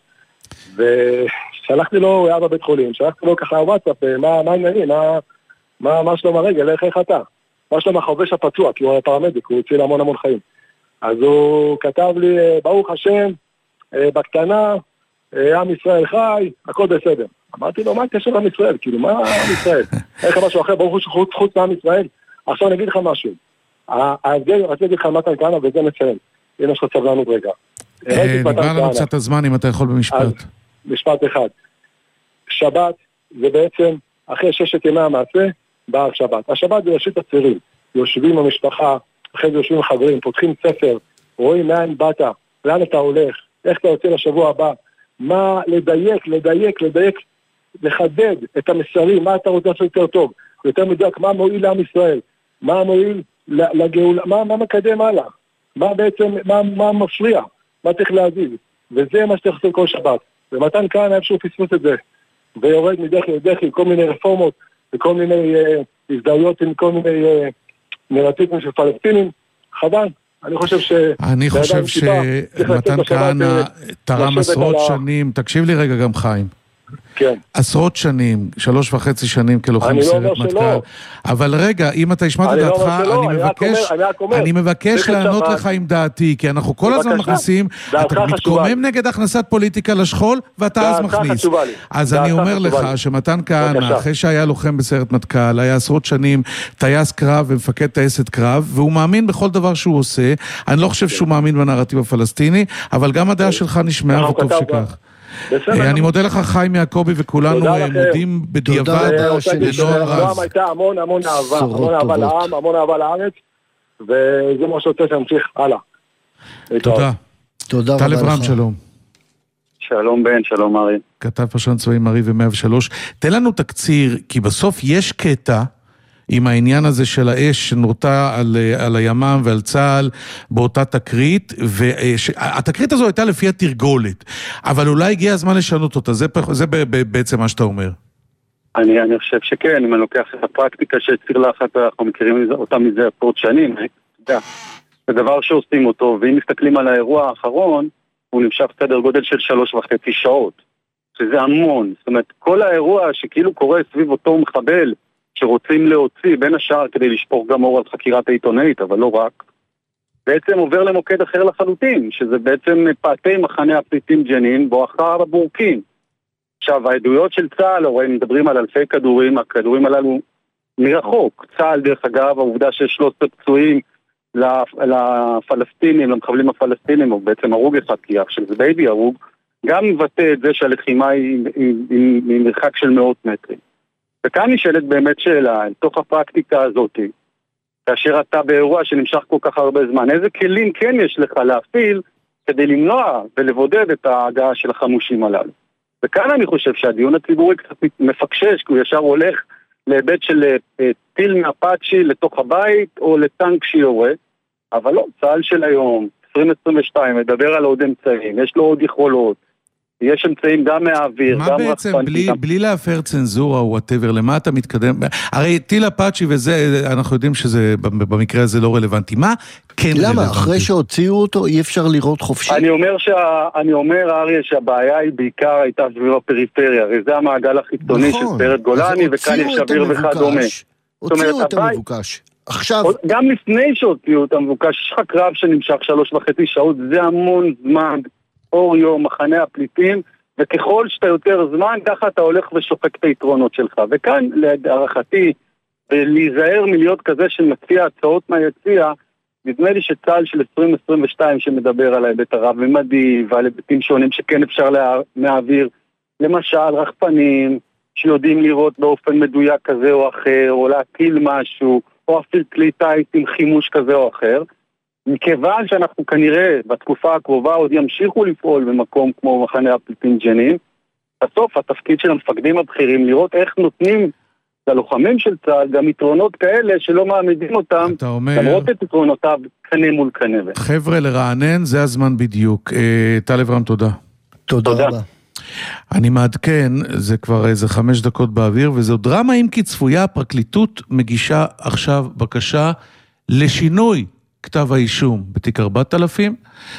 ושלחתי לו, הוא היה בבית חולים, שלחתי לו ככה וואטסאפ, מה העניינים, מה שלום הרגל, איך איך אתה? מה שלום החובש הפצוע, כי הוא היה פרמדיק, הוא הציל המון המון חיים. אז הוא כתב לי, ברוך השם, בקטנה, עם ישראל חי, הכל בסדר. אמרתי לו, מה הקשר עם ישראל? כאילו, מה עם ישראל? איך משהו אחר, ברוך הוא חוץ מעם ישראל? עכשיו אני אגיד לך משהו. ההבדל, רציתי להגיד לך מתן כהנא, וזה מציין. הנה יש לך סבלנות רגע. נגמר לנו קצת הזמן, אם אתה יכול במשפט. משפט אחד. שבת, זה בעצם, אחרי ששת ימי המעשה, באה השבת. השבת זה ראשית הצירים. יושבים במשפחה, אחרי זה יושבים עם חברים, פותחים ספר, רואים מאין באת, לאן אתה הולך, איך אתה יוצא לשבוע הבא, מה לדייק, לדייק, לדייק, לחדד את המסרים, מה אתה רוצה לעשות יותר טוב, יותר מדויק, מה מועיל לעם ישראל, מה מועיל לגאולה, מה, מה מקדם הלאה, מה בעצם, מה, מה מפריע, מה צריך להזיז, וזה מה שצריך לעשות כל שבת. ומתן כהנא איפשהו פספוס את זה, ויורד מדחי לדחי, כל מיני רפורמות, וכל מיני אה, הזדהויות עם כל מיני אה, נרטיבים של פלסטינים, חבל. אני חושב ש... אני חושב שמתן כהנא תרם עשרות שנים, תקשיב לי רגע גם חיים. כן. עשרות שנים, שלוש וחצי שנים כלוחם בסיירת מטכ"ל. אבל רגע, אם אתה ישמע את דעתך, אני מבקש לענות לך עם דעתי, כי אנחנו כל הזמן מכניסים, אתה מתקומם נגד הכנסת פוליטיקה לשכול, ואתה אז מכניס. אז אני אומר לך שמתן כהנא, אחרי שהיה לוחם בסיירת מטכ"ל, היה עשרות שנים טייס קרב ומפקד טייסת קרב, והוא מאמין בכל דבר שהוא עושה. אני לא חושב שהוא מאמין בנרטיב הפלסטיני, אבל גם הדעה שלך נשמעה וטוב שכך. אני מודה לך חיים יעקבי, וכולנו מודים בדיעבד לנועם רז. נועם הייתה המון המון אהבה, המון אהבה לעם, המון אהבה לארץ, וזה מה שרוצה שנמשיך הלאה. תודה. תודה רבה לך. טל אברהם, שלום. שלום בן, שלום ארי. כתב פרשן צבאי מעריב ו-מאה ושלוש. תן לנו תקציר, כי בסוף יש קטע עם העניין הזה של האש שנורתה על, על הימ"מ ועל צה"ל באותה תקרית, והתקרית הזו הייתה לפי התרגולת, אבל אולי הגיע הזמן לשנות אותה, זה, זה בעצם מה שאתה אומר. אני, אני חושב שכן, אם אני לוקח את הפרקטיקה שציר לחת, אנחנו מכירים אותה מזה עשרות שנים, זה דבר שעושים אותו, ואם מסתכלים על האירוע האחרון, הוא נמשך סדר גודל של שלוש וחצי שעות, שזה המון, זאת אומרת, כל האירוע שכאילו קורה סביב אותו מחבל, שרוצים להוציא בין השאר כדי לשפוך גם אור על חקירת העיתונאית, אבל לא רק, בעצם עובר למוקד אחר לחלוטין, שזה בעצם פאתי מחנה הפליטים ג'נין, בואכה הבורקים. עכשיו, העדויות של צה"ל, הרי מדברים על אלפי כדורים, הכדורים הללו מרחוק. צה"ל, דרך אגב, העובדה שיש שלושת פצועים לפלסטינים, למחבלים הפלסטינים, או בעצם הרוג אחד, כי אח של זה בייבי הרוג, גם מבטא את זה שהלחימה היא ממרחק של מאות מטרים. וכאן נשאלת באמת שאלה, תוך הפרקטיקה הזאת, כאשר אתה באירוע שנמשך כל כך הרבה זמן, איזה כלים כן יש לך להפעיל כדי למנוע ולבודד את ההגעה של החמושים הללו? וכאן אני חושב שהדיון הציבורי קצת מפקשש, כי הוא ישר הולך להיבט של טיל מאפאצ'י לתוך הבית או לטנק שיורה, אבל לא, צה"ל של היום, עשרים עשרים ושתיים, מדבר על עוד אמצעים, יש לו עוד יכולות, יש אמצעים גם מהאוויר, מה בעצם, בלי, בלי להפר צנזורה או whatever, למה אתה מתקדם? הרי טיל אפאצ'י וזה, אנחנו יודעים שזה במקרה הזה לא רלוונטי. מה כן למה? רלוונטי? למה? אחרי שהוציאו אותו אי אפשר לראות חופשי? אני אומר, שה, אני אומר אריה, שהבעיה היא בעיקר הייתה סביב הפריפריה, הרי זה המעגל החיצוני נכון, של סיירת גולני, וכאן יש אוויר וכדומה. הוציאו את המבוקש. עכשיו... גם לפני שהוציאו את המבוקש, יש לך קרב שנמשך שלוש וחצי שעות, זה המון זמן, אור יום, מחנה הפליטים, וככל שאתה יותר זמן, ככה אתה הולך ושופק את היתרונות שלך. וכאן, להערכתי, ולהיזהר מלהיות כזה שמציע הצעות מהיציע, נדמה לי שצה"ל של עשרים עשרים ושתיים שמדבר על ההיבט הרב-ממדי, ועל היבטים שונים שכן אפשר להעביר, למשל רחפנים, שיודעים לראות באופן מדויק כזה או אחר, או להטיל משהו, או אפילו כלי טייס עם חימוש כזה או אחר, מכיוון שאנחנו כנראה בתקופה הקרובה עוד ימשיכו לפעול במקום כמו מחנה הפליטים ג'נין, בסוף התפקיד של המפקדים הבכירים לראות איך נותנים ללוחמים של צה"ל גם יתרונות כאלה שלא מעמידים אותם, למרות את יתרונותיו קנה מול קנה. חבר'ה, לרענן, זה הזמן בדיוק. טל אברהם, תודה. תודה רבה. אני מעדכן, זה כבר איזה חמש דקות באוויר, וזו דרמה אם כי צפויה, הפרקליטות מגישה עכשיו בקשה לשינוי כתב האישום בתיק ארבעת אלפים,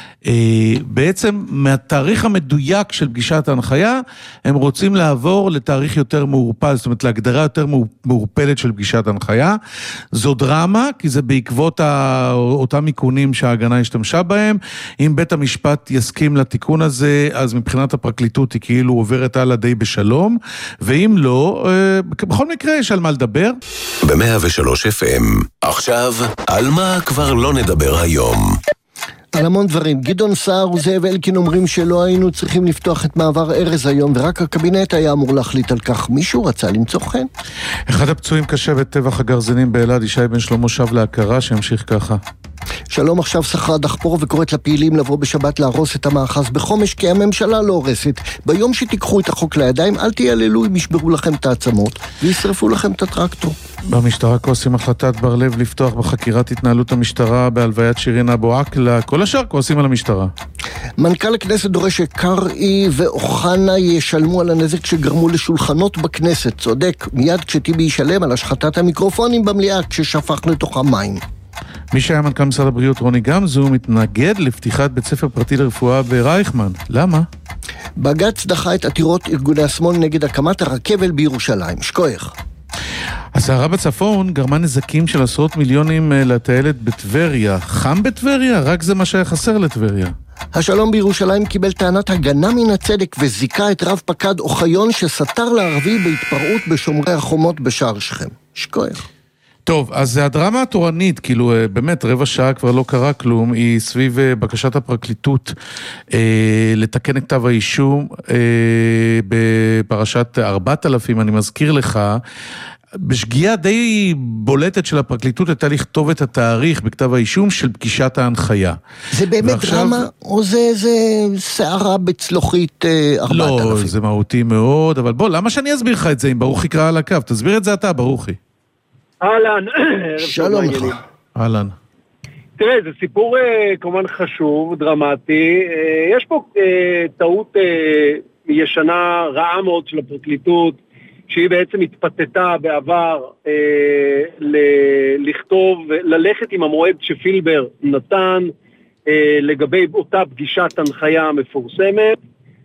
בעצם מהתאריך המדויק של פגישת ההנחיה, הם רוצים לעבור לתאריך יותר מעורפל, זאת אומרת להגדרה יותר מעורפלת של פגישת ההנחיה. זו דרמה, כי זה בעקבות אותם עיקונים שההגנה השתמשה בהם. אם בית המשפט יסכים לתיקון הזה, אז מבחינת הפרקליטות היא כאילו עוברת הלאה די בשלום, ואם לא, בכל מקרה יש על מה לדבר. ב-מאה ושלוש אף אם, עכשיו, על מה כבר לא נדבר היום? על המון דברים. גדעון סער וזאב אלקין אומרים שלא היינו צריכים לפתוח את מעבר ארז היום, ורק הקבינט היה אמור להחליט על כך. מישהו רצה למצוא חן? אחד הפצועים קשה בטבח הגרזינים באלעד, ישי בן שלמה שב להכרה, שימשיך ככה. שלום עכשיו שכרה דחפור וקוראת לפעילים לבוא בשבת להרוס את המאחז בחומש, כי הממשלה לא הורסת. ביום שתיקחו את החוק לידיים, אל תייללו אם ישברו לכם את העצמות וישרפו לכם את הטרקטור. במשטרה כועסים החלטת בר לב לפתוח בחקירת התנהלות המשטרה בהלוויית שירין אבו עקלה. כל השאר כועסים על המשטרה. מנכ"ל הכנסת דורש שקרעי ואוחנה ישלמו על הנזק שגרמו לשולחנות בכנסת. צודק, מיד כשטיבי ישלם על השחטת המיקרופונים במליאה כששפך לתוכה מים. מי שהיה מנכ"ל משרד הבריאות רוני גמזו מתנגד לפתיחת בית ספר פרטי לרפואה ברייכמן. למה? בג"ץ דחה את עתירות ארגוני השמאל נגד הקמת הרכבל בירושלים. שכוח. הסערה בצפון גרמה נזקים של עשרות מיליונים לטיילת בטבריה. חם בטבריה? רק זה מה שהיה חסר לטבריה. השלום בירושלים קיבל טענת הגנה מן הצדק וזיקה את רב פקד אוחיון שסתר לערבי בהתפרעות בשומרי החומות בשער שכם. שכוח. טוב, אז הדרמה התורנית, כאילו באמת רבע שעה כבר לא קרה כלום, היא סביב בקשת הפרקליטות אה, לתקן את כתב האישום אה, בפרשת ארבעת אלפים, אני מזכיר לך, בשגיאה די בולטת של הפרקליטות הייתה לכתוב את התאריך בכתב האישום של פגישת ההנחיה. זה באמת ועכשיו... דרמה או זה, זה שערה בצלוחית ארבעת אלפים? לא, זה מהותי מאוד, אבל בוא, למה שאני אסביר לך את זה אם ברוך יקרא על הקו? תסביר את זה אתה, ברוכי. אהלן, שלום לך. אהלן. תראה, זה סיפור כמובן חשוב, דרמטי. יש פה טעות ישנה רעה מאוד של הפרקליטות, שהיא בעצם התפתתה בעבר לכתוב, ללכת עם המועד שפילבר נתן לגבי אותה פגישת הנחיה מפורסמת,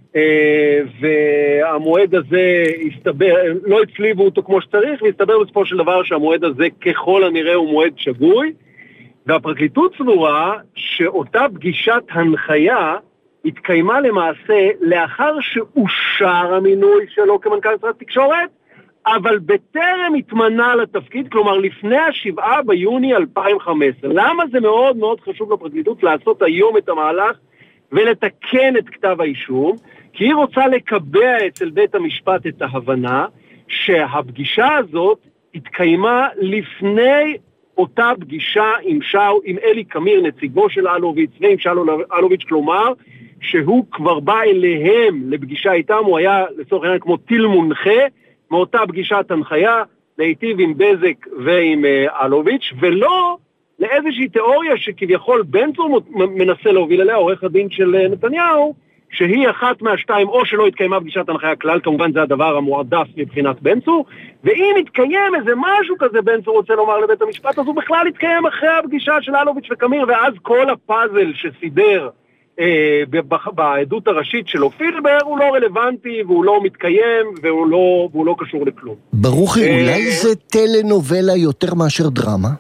והמועד הזה הסתבר, לא הצליבו אותו כמו שצריך, והסתבר בסופו של דבר שהמועד הזה ככל הנראה הוא מועד שגוי, והפרקליטות סבורה שאותה פגישת הנחיה התקיימה למעשה לאחר שאושר המינוי שלו כמנכ"ל משרד התקשורת, אבל בטרם התמנה לתפקיד, כלומר לפני השבעה ביוני אלפיים וחמש עשרה. למה זה מאוד מאוד חשוב לפרקליטות לעשות היום את המהלך ולתקן את כתב האישום? כי היא רוצה לקבע אצל בית המשפט את ההבנה שהפגישה הזאת התקיימה לפני אותה פגישה עם, שאו, עם אלי קמיר, נציגו של אלוביץ', ועם שאול אלוביץ', כלומר שהוא כבר בא אליהם לפגישה איתם, הוא היה לצורך העניין כמו טיל מונחה מאותה פגישת הנחיה, להיטיב עם בזק ועם אלוביץ', ולא לאיזושהי תיאוריה שכביכול בן צור מנסה להוביל אליה, עורך הדין של נתניהו, שהיא אחת מהשתיים, או שלא התקיימה פגישת הנחיה כלל, כמובן זה הדבר המועדף מבחינת בן צור, ואם התקיים איזה משהו כזה בן צור רוצה לומר לבית המשפט, אז הוא בכלל התקיים אחרי הפגישה של אלוביץ' וקמיר, ואז כל הפאזל שסידר אה, בעדות הראשית שלו פילבר הוא לא רלוונטי, והוא לא מתקיים, והוא לא, והוא לא קשור לכלום. ברוכי, אה, אולי זה טלנובלה יותר מאשר דרמה?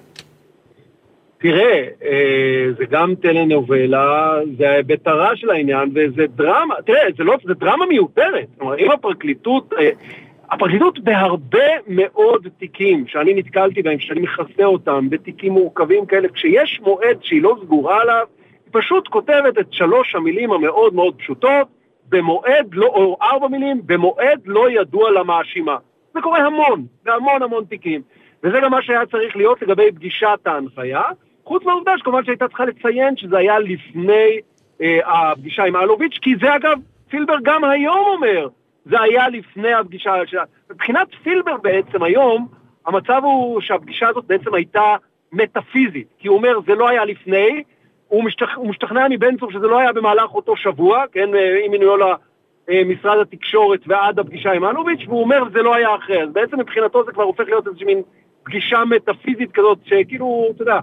תראה, זה גם טלנובלה, זה ההיבט הרע של העניין, וזה דרמה, תראה, זה לא, זה דרמה מיותרת. כלומר, אם הפרקליטות, הפרקליטות בהרבה מאוד תיקים, שאני נתקלתי בהם, שאני מכסה אותם, בתיקים מורכבים כאלה, כשיש מועד שהיא לא סגורה עליו, היא פשוט כותבת את שלוש המילים המאוד מאוד פשוטות, במועד, לא, או ארבע מילים, במועד לא ידוע למאשימה. זה קורה המון, בהמון המון תיקים. וזה גם מה שהיה צריך להיות לגבי פגישת ההנחיה, חוץ מהעובדה שכמובן שהייתה צריכה לציין שזה היה לפני אה, הפגישה עם אלוביץ', כי זה אגב, פילבר גם היום אומר, זה היה לפני הפגישה שלה. מבחינת פילבר בעצם היום, המצב הוא שהפגישה הזאת בעצם הייתה מטאפיזית, כי הוא אומר, זה לא היה לפני, הוא, משתכ... הוא משתכנע מבן צור שזה לא היה במהלך אותו שבוע, כן, עם מינויו למשרד התקשורת ועד הפגישה עם אלוביץ', והוא אומר, זה לא היה אחרי. אז בעצם מבחינתו זה כבר הופך להיות איזושהי מין פגישה מטאפיזית כזאת, שכאילו, אתה יודע,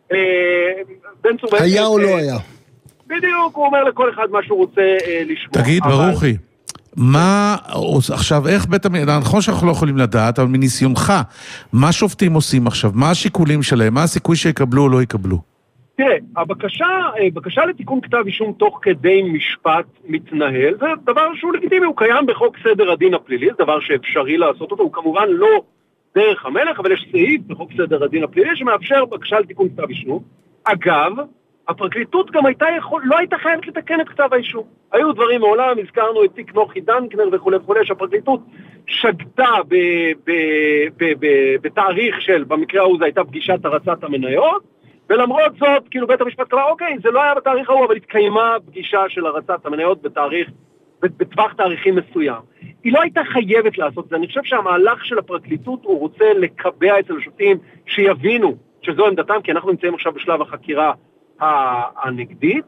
בן צור... היה או לא היה? בדיוק, הוא אומר לכל אחד מה שהוא רוצה לשמוע. תגיד, ברוכי, מה, עכשיו, איך בית המ... נכון שאנחנו לא יכולים לדעת, אבל מניסיונך, מה שופטים עושים עכשיו? מה השיקולים שלהם? מה הסיכוי שיקבלו או לא יקבלו? תראה, הבקשה, בקשה לתיקון כתב אישום תוך כדי משפט מתנהל, זה דבר שהוא לגיטימי, הוא קיים בחוק סדר הדין הפלילי, זה דבר שאפשרי לעשות אותו, הוא כמובן לא דרך המלך, אבל יש סעיף בחוק סדר הדין הפלילי שמאפשר בקשה לתיקון כתב אישום. אגב, הפרקליטות גם הייתה יכול, לא הייתה חייבת לתקן את כתב האישום. היו דברים מעולם, הזכרנו את תיק נוחי דנקנר וכו' וכו', שהפרקליטות שגתה ב, ב, ב, ב, בתאריך של, במקרה ההוא זה הייתה פגישת הרצת המניות, ולמרות זאת, כאילו בית המשפט קבע, אוקיי, זה לא היה בתאריך ההוא, אבל התקיימה פגישה של הרצת המניות בתאריך, בטווח תאריכים מסוים. היא לא הייתה חייבת לעשות את זה. אני חושב שהמהלך של הפרקליטות הוא רוצה לקבע אצל השופטים שיבינו שזו עמדתם, כי אנחנו נמצאים עכשיו בשלב החקירה הנגדית.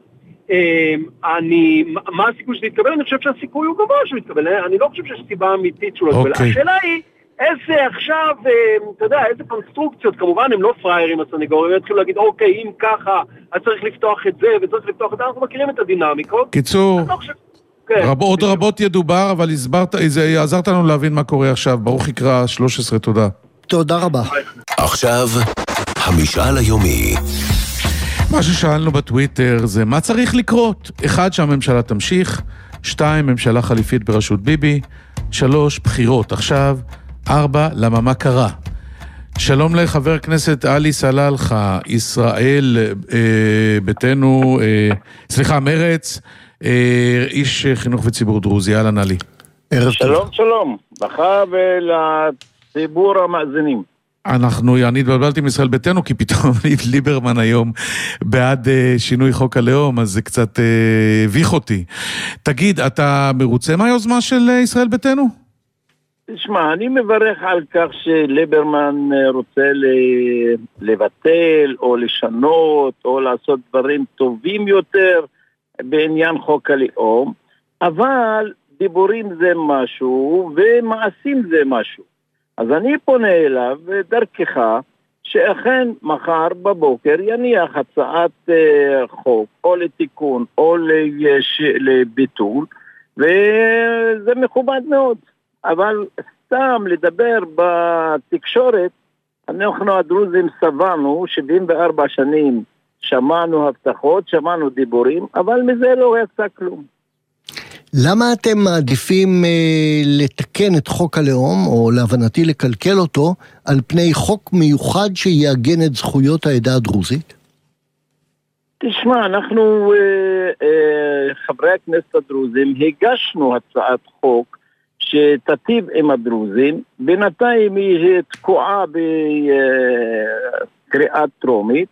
אני, מה הסיכוי שזה יתקבל? אני חושב שהסיכוי הוא גבוה שהוא יתקבל. אני לא חושב שיש סיבה אמיתית שהוא לא יתקבל. השאלה היא, איזה עכשיו, אתה יודע, איזה קונסטרוקציות, כמובן הם לא פריירים הסניגורים, הם התחילו להגיד, אוקיי, אם ככה, אז צריך לפתוח את זה, וצריך לפתוח את זה, אנחנו מכירים את הדינמיקות. קיצור, עוד רבות ידובר, אבל עזרת לנו להבין מה קורה עכשיו. ברוך יקרא שלוש עשרה, תודה. תודה רבה. עכשיו, המשאל היומי. מה ששאלנו בטוויטר זה מה צריך לקרות? אחד, שהממשלה תמשיך, שתיים, ממשלה חליפית בראשות ביבי, שלוש, בחירות עכשיו, ארבע, למה מה קרה? שלום לחבר הכנסת עלי סלאלחה, ישראל אה, ביתנו, אה, סליחה, מרץ, אה, איש חינוך וציבור דרוזי, אהלן עלי. ערב שלום, טוב. שלום, לך ולציבור המאזינים. אנחנו, אני התבלבלתי מישראל ביתנו, כי פתאום ליברמן היום בעד uh, שינוי חוק הלאום, אז זה קצת הביך uh, אותי. תגיד, אתה מרוצה מהיוזמה של uh, ישראל ביתנו? תשמע, אני מברך על כך שליברמן רוצה לבטל או לשנות או לעשות דברים טובים יותר בעניין חוק הלאום, אבל דיבורים זה משהו ומעשים זה משהו. אז אני פונה אליו דרכך שאכן מחר בבוקר יניח הצעת uh, חוק או לתיקון או לש... לביטול, וזה מכובד מאוד. אבל סתם לדבר בתקשורת, אנחנו הדרוזים סבלנו שבעים וארבע שנים, שמענו הבטחות, שמענו דיבורים, אבל מזה לא יצא כלום. למה אתם מעדיפים אה, לתקן את חוק הלאום, או להבנתי לקלקל אותו, על פני חוק מיוחד שיעגן את זכויות העדה הדרוזית? תשמע, אנחנו, אה, אה, חברי הכנסת הדרוזים, הגשנו הצעת חוק שתטיב עם הדרוזים, בינתיים היא תקועה בקריאה טרומית,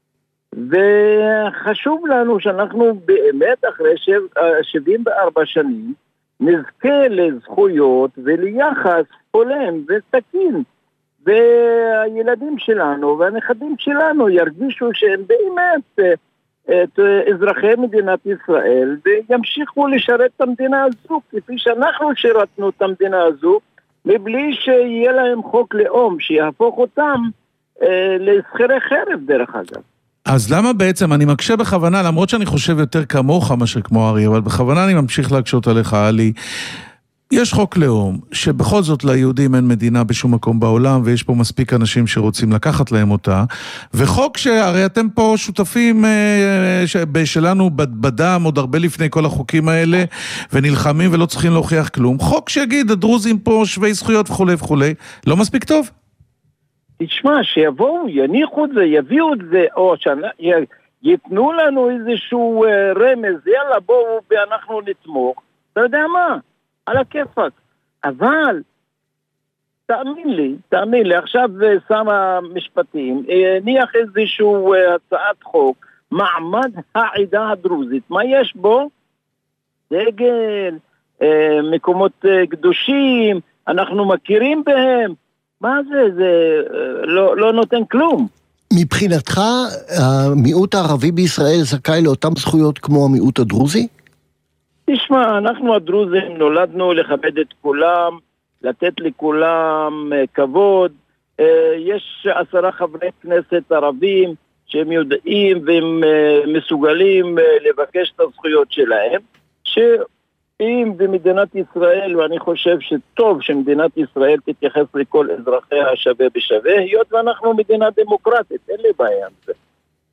וחשוב לנו שאנחנו באמת אחרי שבעים וארבע שנים נזכה לזכויות וליחס הולם ותקין, והילדים שלנו והנכדים שלנו ירגישו שהם באמת את אזרחי מדינת ישראל וימשיכו לשרת את המדינה הזו כפי שאנחנו שירתנו את המדינה הזו, מבלי שיהיה להם חוק לאום שיהפוך אותם אה, לסחרי חרב דרך אגב. אז למה בעצם, אני מקשה בכוונה, למרות שאני חושב יותר כמוך מאשר כמו ארי, אבל בכוונה אני ממשיך להקשות עליך, עלי. יש חוק לאום, שבכל זאת ליהודים אין מדינה בשום מקום בעולם, ויש פה מספיק אנשים שרוצים לקחת להם אותה, וחוק שהרי אתם פה שותפים שלנו בדם, עוד הרבה לפני כל החוקים האלה, ונלחמים ולא צריכים להוכיח כלום, חוק שיגיד, הדרוזים פה שווי זכויות וכו' וכו', לא מספיק טוב? תשמע, שיבואו, יניחו את זה, יביאו את זה, או שיתנו לנו איזשהו רמז, יאללה בואו ואנחנו נתמוך, אתה יודע מה? על הכיפק. אבל תאמין לי, תאמין לי, עכשיו שם המשפטים, הניח איזשהו הצעת חוק, מעמד העדה הדרוזית, מה יש בו? דגל, מקומות קדושים, אנחנו מכירים בהם. מה זה? זה לא, לא נותן כלום. מבחינתך, המיעוט הערבי בישראל זכאי לאותן זכויות כמו המיעוט הדרוזי? תשמע, אנחנו הדרוזים נולדנו לכבד את כולם, לתת לכולם כבוד. יש עשרה חברי כנסת ערבים שהם יודעים והם מסוגלים לבקש את הזכויות שלהם, שאם במדינת ישראל, ואני חושב שטוב שמדינת ישראל תתייחס לכל אזרחיה שווה בשווה, היות ואנחנו מדינה דמוקרטית, אין לי בעיה עם זה.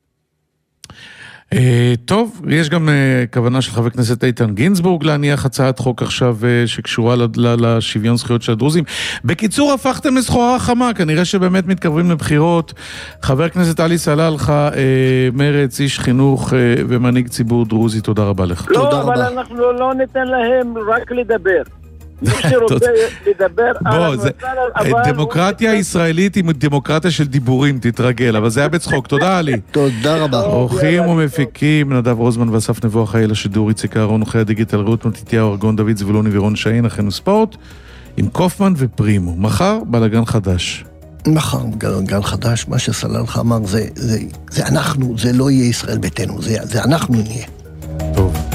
טוב, יש גם כוונה של חבר כנסת איתן גינזבורג להניח הצעת חוק עכשיו שקשורה לשוויון זכויות של הדרוזים. בקיצור, הפכתם לסחורה חמה, כנראה שבאמת מתקרבים לבחירות. חבר הכנסת עלי סלאלחה, מרץ, איש חינוך ומנהיג ציבור דרוזי, תודה רבה לך. לא, אבל אנחנו לא ניתן להם רק לדבר. מי שרוצה לדבר על המוצא... דמוקרטיה הישראלית היא דמוקרטיה של דיבורים, תתרגל, אבל זה היה בצחוק. תודה עלי. תודה רבה. אורחים ומפיקים, נדב רוזמן ואסף נבו, אחראי לשידור, איציק אהרון, עורכי הדיגיטל, רעות מתתיהו, ארגון דוד זבולוני ורון שאין, אחינו ספורט, עם קופמן ופרימו. מחר בלגן חדש. מחר בלגן חדש, מה שסלאלחה אמר, זה אנחנו, זה לא יהיה ישראל ביתנו, זה אנחנו נהיה. טוב.